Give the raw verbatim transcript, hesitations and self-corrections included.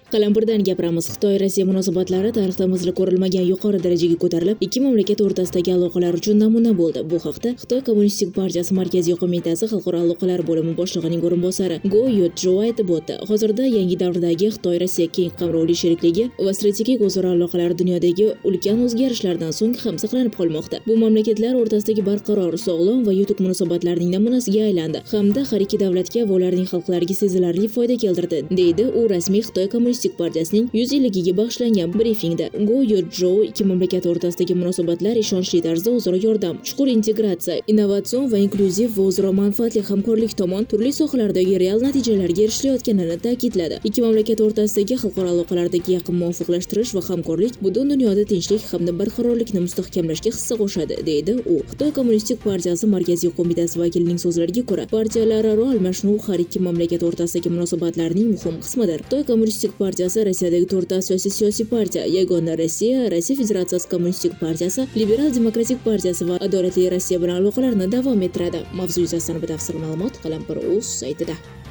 Qalampirdan gapiramiz. Xitoy-Rossiya munosabatlari tarixda misli ko'rilmagan yuqori darajaga ko'tarilib, ikki mamlakat o'rtasidagi aloqalar uchun namuna bo'ldi. Bu haqda Xitoy Kommunistik partiyasi Markaziy qo'mitasi xalqaro aloqalar bo'limi boshlig'ining o'rinbosari Go Yotjo aytib o'tdi. Hozirda yangi davrdagi Xitoy-Rossiya keng qamrovli sherikligi va strategik o'zaro aloqalar dunyodagi ulkan o'zgarishlardan so'ng ham saqlanib qolmoqda. Bu mamlakatlar o'rtasidagi barqaror, sog'lom va yutuq munosabatlarning namunasiga aylandi hamda har ikki davlatga va ularning xalqlariga sezilarli foyda keltirdi, deydi u rasmiy Xitoy Kommunistik partiyasining yuz yilligiga bag'ishlangan brifingda. Go Yotjo ikki mamlakat o'rtasidagi munosabatlar ishonchli tarzda o'zaro yordam, chuqur integratsiya, innovatsion va inklyuziv va o'zaro manfaatli hamkorlik tomon turli sohalardagi real natijalarga erishilayotganini ta'kidladi. Ikki mamlakat o'rtasidagi xalqaro aloqalardagi yaqin muvofiqlashtirish va hamkorlik butun dunyoda tinchlik hamda barqarorlikni mustahkamlashga hissa qo'shadi, deydi u. Xitoy Kommunistik partiyasi Markaziy qo'mitasi vakilining so'zlariga ko'ra, partiyalararo almashinuv har ikki mamlakat o'rtasidagi munosabatlarning muhim qismidir. Xitoy Kommunistik partiyasi Rossiyadagi to'rtta asosiy siyosiy partiya: Yagona Rossiya, Rossiya Federatsiyasi Kommunistik partiyasi, Liberal demokratik partiyasi va Adolatli Rossiya bilan aloqalarni davom ettiradi. Mavzu yuzasidan batafsil ma'lumot Qalampir.uz saytida.